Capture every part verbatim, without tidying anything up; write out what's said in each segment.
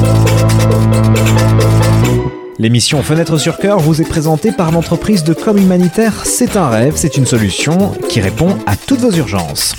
L'émission Fenêtre sur Cœur vous est présentée par l'entreprise de com humanitaire C'est un rêve, c'est une solution qui répond à toutes vos urgences.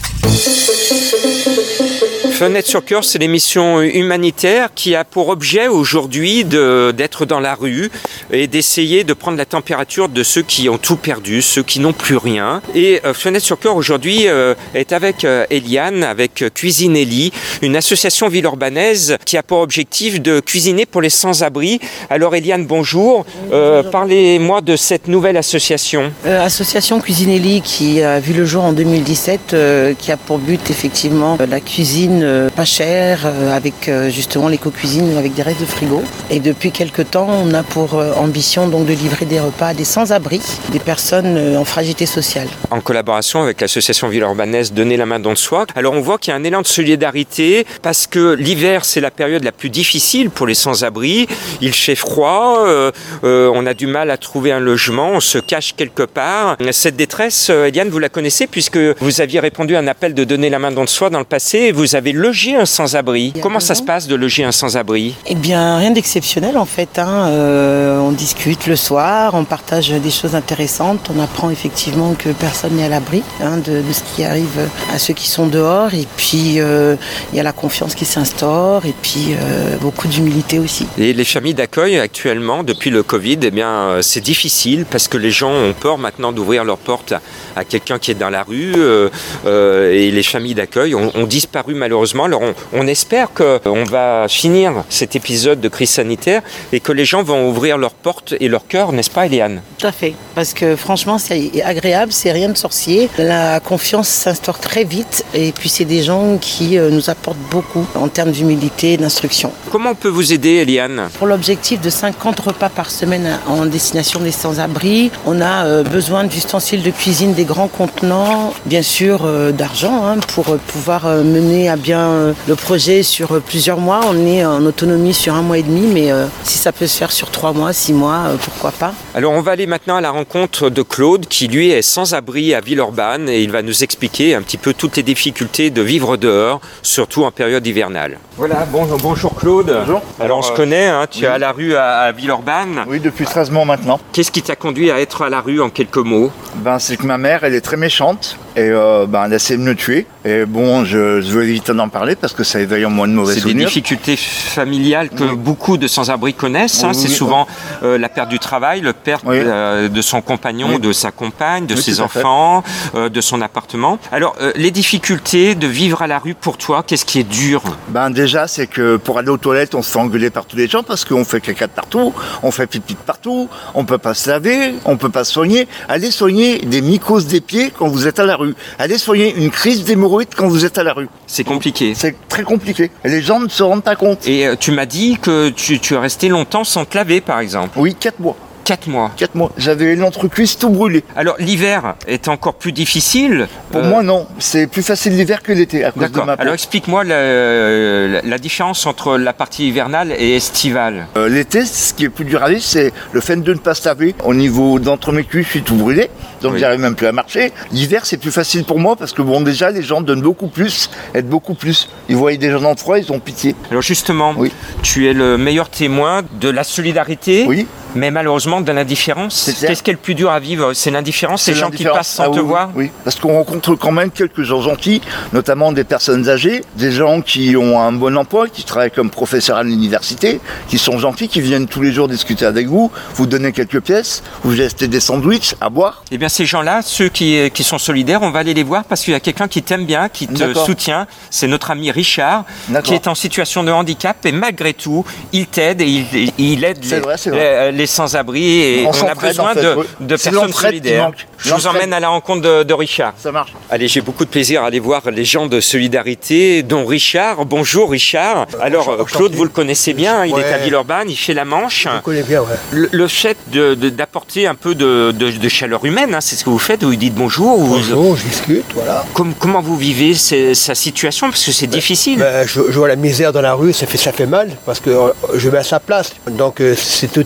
Fenêtre sur Cœur, c'est l'émission humanitaire qui a pour objet aujourd'hui de, d'être dans la rue et d'essayer de prendre la température de ceux qui ont tout perdu, ceux qui n'ont plus rien. Et euh, Fenêtre sur Cœur aujourd'hui euh, est avec euh, Eliane, avec Cuisine Elie, une association villeurbannaise qui a pour objectif de cuisiner pour les sans-abri. Alors Eliane, bonjour. Euh, parlez-moi de cette nouvelle association. Euh, association Cuisine Elie qui a vu le jour en deux mille dix-sept, euh, qui a pour but effectivement la cuisine pas cher, avec justement l'éco-cuisine avec des restes de frigo. Et depuis quelques temps, on a pour ambition donc de livrer des repas à des sans-abri, des personnes en fragilité sociale. En collaboration avec l'association villeurbannaise Donner la main dans le soi. Alors on voit qu'il y a un élan de solidarité parce que l'hiver c'est la période la plus difficile pour les sans-abri. Il fait froid, euh, euh, on a du mal à trouver un logement, on se cache quelque part. Cette détresse, Eliane, vous la connaissez puisque vous aviez répondu à un appel de Donner la main dans le soi dans le passé et vous avez loger un sans-abri. Comment ça se passe de loger un sans-abri ? Eh bien, rien d'exceptionnel en fait. Hein. Euh, on discute le soir, on partage des choses intéressantes, on apprend effectivement que personne n'est à l'abri hein, de, de ce qui arrive à ceux qui sont dehors. Et puis, euh, il y a la confiance qui s'instaure et puis euh, beaucoup d'humilité aussi. Et les familles d'accueil actuellement, depuis le Covid, eh bien, c'est difficile parce que les gens ont peur maintenant d'ouvrir leurs portes à, à quelqu'un qui est dans la rue euh, euh, et les familles d'accueil ont, ont disparu malheureusement. Alors on, on espère qu'on va finir cet épisode de crise sanitaire et que les gens vont ouvrir leurs portes et leur cœur, n'est-ce pas Eliane ? Tout à fait, parce que franchement c'est agréable, c'est rien de sorcier. La confiance s'instaure très vite et puis c'est des gens qui nous apportent beaucoup en termes d'humilité et d'instruction. Comment on peut vous aider Eliane ? Pour l'objectif de cinquante repas par semaine en destination des sans-abri, on a besoin d'ustensiles de cuisine, des grands contenants, bien sûr d'argent hein, pour pouvoir mener à bien le projet sur plusieurs mois. On est en autonomie sur un mois et demi, mais euh, si ça peut se faire sur trois mois, six mois, euh, pourquoi pas. Alors on va aller maintenant à la rencontre de Claude qui lui est sans-abri à Villeurbanne et il va nous expliquer un petit peu toutes les difficultés de vivre dehors, surtout en période hivernale. Voilà, bon, bonjour Claude. Bonjour. Alors on se connaît, hein, tu oui. es à la rue à, à Villeurbanne. Oui, depuis treize mois maintenant. Qu'est-ce qui t'a conduit à être à la rue en quelques mots ? Ben, c'est que ma mère, elle est très méchante et euh, ben, elle a essayé de me tuer. Et bon, je, je veux éviter d'en parler parce que ça éveille en moi de mauvais c'est souvenirs. C'est des difficultés familiales que oui. beaucoup de sans-abri connaissent. Hein. Oui, c'est oui, souvent euh, la perte du travail, la perte oui. euh, de son compagnon, oui. de sa compagne, de oui, ses enfants, euh, de son appartement. Alors, euh, les difficultés de vivre à la rue pour toi, qu'est-ce qui est dur ? Ben déjà, c'est que pour aller aux toilettes, on se fait engueuler par tous les gens parce qu'on fait caca de partout, on fait pipi de partout, on peut pas se laver, on peut pas se soigner. Allez soigner des mycoses des pieds quand vous êtes à la rue. Allez soigner une crise d'hémorroïdes quand vous êtes à la rue. C'est compliqué. C'est très compliqué. Et les gens ne se rendent pas compte. Et euh, tu m'as dit que tu, tu es resté longtemps sans te laver, par exemple. Oui, quatre mois. Quatre mois. Quatre mois. J'avais l'entrecuisse tout brûlé. Alors l'hiver est encore plus difficile. Pour euh... moi non, c'est plus facile l'hiver que l'été à cause D'accord. de ma peau. Alors explique-moi la, la, la différence entre la partie hivernale et estivale. Euh, l'été, ce qui est plus dur à vivre, c'est le fait de ne pas se laver. Au niveau d'entre mes cuisses, je suis tout brûlé, donc oui. j'arrive même plus à marcher. L'hiver, c'est plus facile pour moi parce que bon, déjà, les gens donnent beaucoup plus, aident beaucoup plus. Ils voient des gens dans le froid, ils ont pitié. Alors justement, oui. tu es le meilleur témoin de la solidarité. Oui. Mais malheureusement de l'indifférence. Qu'est-ce qui est le plus dur à vivre ? C'est l'indifférence, ces gens qui passent sans ah, te oui, voir ? Oui, parce qu'on rencontre quand même quelques gens gentils, notamment des personnes âgées, des gens qui ont un bon emploi, qui travaillent comme professeurs à l'université, qui sont gentils, qui viennent tous les jours discuter avec vous, vous donner quelques pièces, vous achetez des sandwichs à boire. Eh bien ces gens-là, ceux qui, qui sont solidaires, on va aller les voir parce qu'il y a quelqu'un qui t'aime bien, qui te D'accord. soutient. C'est notre ami Richard, D'accord. qui est en situation de handicap et malgré tout, il t'aide et il, il aide les, vrai, vrai. les, les sans-abri et on, on a besoin en fait, de, oui. de personnes solidaires. Je vous emmène à la rencontre de, de Richard. Ça marche. Allez, j'ai beaucoup de plaisir à aller voir les gens de solidarité, dont Richard. Bonjour Richard. Euh, Alors bonjour, Claude, vous le connaissez bien, il ouais. est à Villeurbanne, il fait la Manche. Je le connais bien, ouais. Le, le fait de, de, d'apporter un peu de, de, de chaleur humaine, hein, c'est ce que vous faites, vous dites bonjour. Bonjour, vous... je discute, voilà. Comme, comment vous vivez ces, sa situation ? Parce que c'est ben, difficile. Ben, je, je vois la misère dans la rue, ça fait, ça fait mal, parce que je mets à sa place. Donc c'est tout à fait logique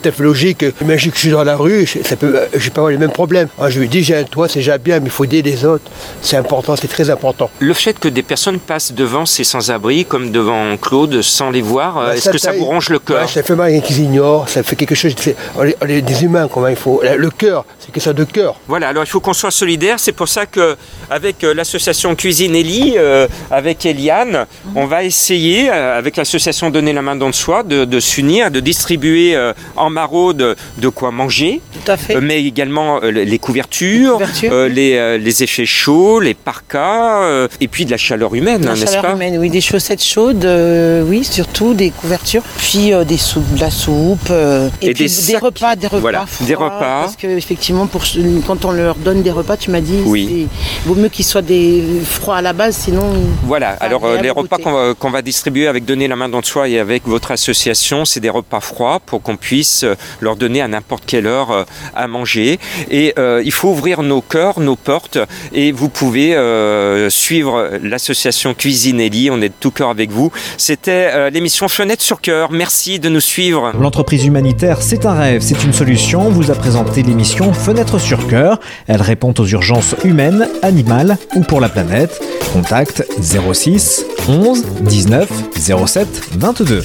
logique. Imagine que je suis dans la rue, ça peut, je peux avoir les mêmes problèmes. Alors, je lui dis, j'ai un toit, c'est déjà bien, mais il faut aider les autres. C'est important, c'est très important. Le fait que des personnes passent devant ces sans-abri, comme devant Claude, sans les voir, bah, est-ce que ça vous ronge le cœur? Ouais, ça fait mal à qu'ils ignorent, ça fait quelque chose. On est, on est des humains, comment il faut. Le cœur, c'est que ça de cœur. Voilà, alors il faut qu'on soit solidaire. C'est pour ça qu'avec l'association Cuisine Elie, euh, avec Eliane, on va essayer, euh, avec l'association Donner la main dans le soi, de, de s'unir, de distribuer euh, en maraude de quoi manger. Tout à fait. Euh, mais également euh, les couvertures, les, couvertures. Euh, les, euh, les effets chauds, les parkas, euh, et puis de la chaleur humaine, la hein, n'est-ce chaleur pas? humaine, oui, des chaussettes chaudes, euh, oui, surtout des couvertures, puis euh, des soupes, de la soupe, euh, et, et puis des, des repas, des repas voilà, froids, des repas. Parce que effectivement, pour, quand on leur donne des repas, tu m'as dit, oui. il vaut mieux qu'ils soient des froids à la base, sinon. Voilà. Alors euh, les repas qu'on va, qu'on va distribuer avec Donner la main dans le soi et avec votre association, c'est des repas froids pour qu'on puisse leur donner à n'importe quelle heure euh, à manger. Et euh, il faut ouvrir nos cœurs, nos portes, et vous pouvez euh, suivre l'association Cuisine Elie. On est de tout cœur avec vous. C'était euh, l'émission Fenêtre sur Cœur. Merci de nous suivre. L'entreprise humanitaire C'est un rêve, c'est une solution. Vous a présenté l'émission Fenêtre sur Cœur. Elle répond aux urgences humaines, animales ou pour la planète. Contact zéro six onze dix-neuf zéro sept vingt-deux.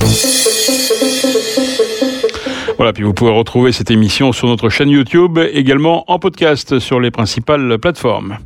Voilà, puis vous pouvez retrouver cette émission sur notre chaîne YouTube, également en podcast sur les principales plateformes.